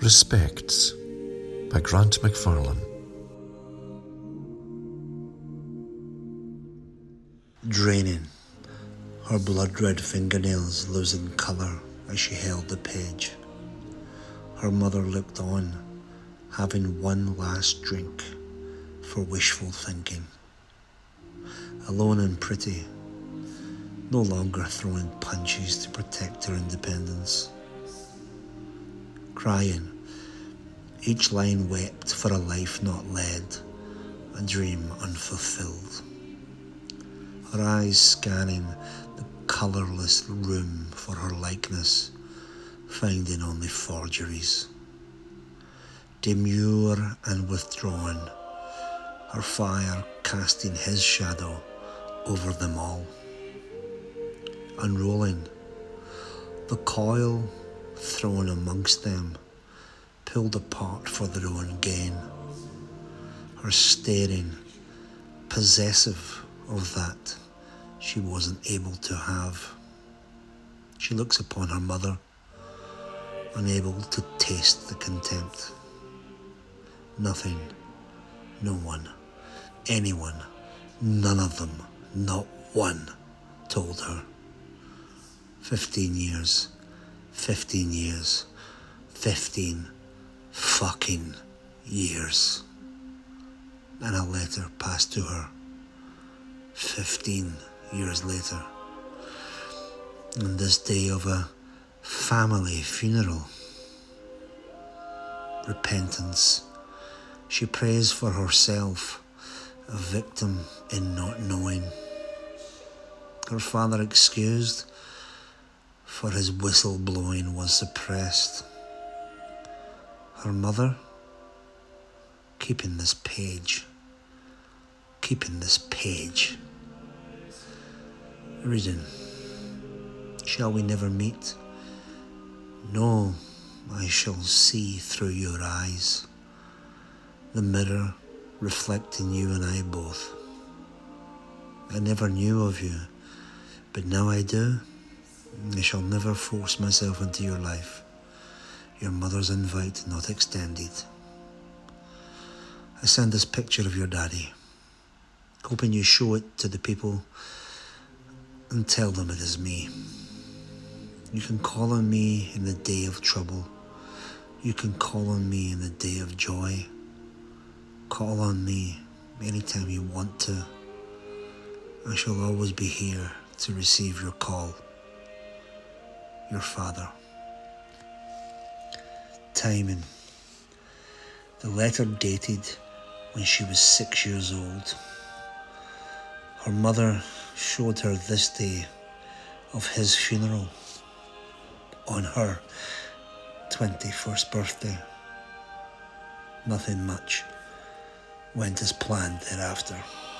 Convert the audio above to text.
Respects by Grant McFarlane. Draining, her blood-red fingernails losing colour as she held the page. Her mother looked on, having one last drink for wishful thinking. Alone and pretty, no longer throwing punches to protect her independence. Crying, each line wept for a life not led, a dream unfulfilled. Her eyes scanning the colourless room for her likeness, finding only forgeries. Demure and withdrawn, her fire casting his shadow over them all. Unrolling, the coil thrown amongst them, pulled apart for their own gain. Her staring, possessive of that she wasn't able to have. She looks upon her mother, unable to taste the contempt. Nothing, no one, anyone, none of them, not one, told her. 15 years, 15 years, 15 fucking years. And a letter passed to her 15 years later. On this day of a family funeral. Repentance. She prays for herself, a victim in not knowing. Her father excused, for his whistle blowing was suppressed. Her mother, keeping this page. Reading, shall we never meet? No, I shall see through your eyes, the mirror reflecting you and I both. I never knew of you, but now I do. I shall never force myself into your life. Your mother's invite not extended. I send this picture of your daddy, hoping you show it to the people and tell them it is me. You can call on me in the day of trouble. You can call on me in the day of joy. Call on me anytime you want to. I shall always be here to receive your call. Your father. Timing. The letter dated when she was 6 years old. Her mother showed her this day of his funeral on her 21st birthday. Nothing much went as planned thereafter.